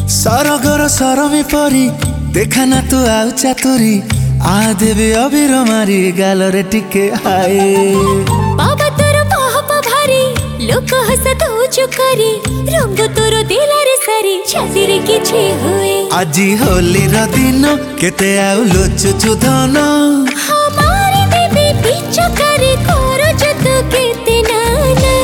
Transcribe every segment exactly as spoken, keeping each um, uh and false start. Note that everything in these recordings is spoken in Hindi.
सरगर सरमी परी देखा ना तू आउ चातुरी आ देवी अबीर मारी गालरे टिके हाय बाबा तोर पाप भारी लोक हस दौचु करी रंग तोर दिलारे सारी छातीरे किछि हुए आजी होली र दिन केते आउ लुचुचु धन हमारे देवी पिछु करे कोरो जत केते नाना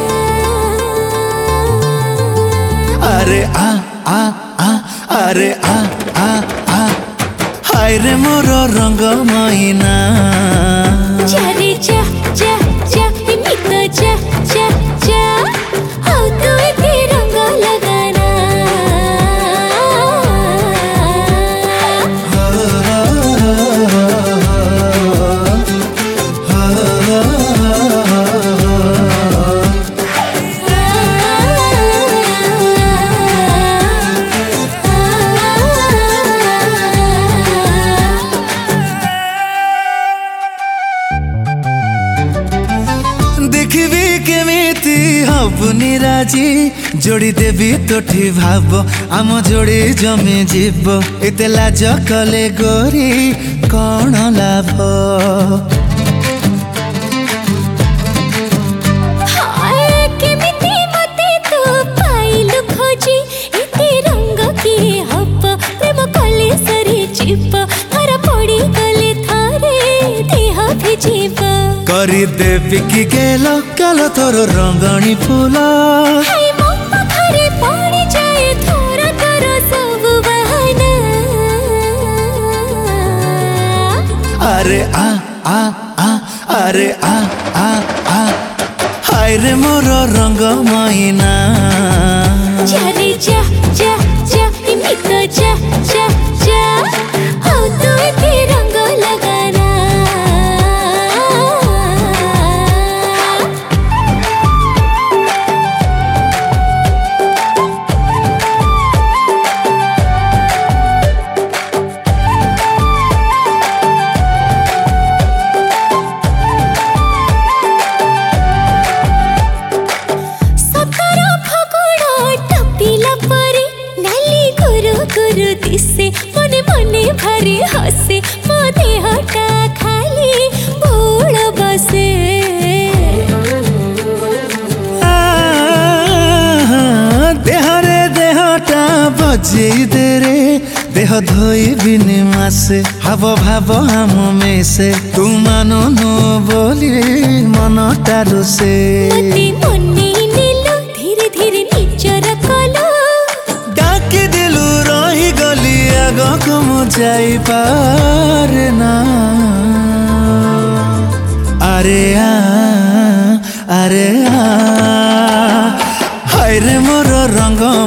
अरे आ आ आ अरे आ आ आ हाय रे मोर रंग मैना जारे जा जा जा नित जा जा जा आओ तो एते रंग लगाना हबुनी राजी जोड़ी देवी तोठी भाव आम जोड़ी जमी जीव एते लाज कले गोरी कौन लाभ करी देवी की गेल कल तोर रंगणी फूल अरे आ आ आ अरे आ आ आ हाय रे मोर रंग मैना जारे जा जा जा नित जा जा जा आओ तो एते रंग लगाना गुरु दिसे मने मने भारी हसे मो देहटा खाली भूल बसे देहरे देहटा बजे दे रे देह धोई बिनी मासे हाव भाव हम में से तू मानो नो बोली मन टारू से मते मने नेलो धीरे धीरे निजर कलो डाकी दिलु रही गली आगो मु जाई पारे ना अरे आ अरे आ हाय रे मोर रंग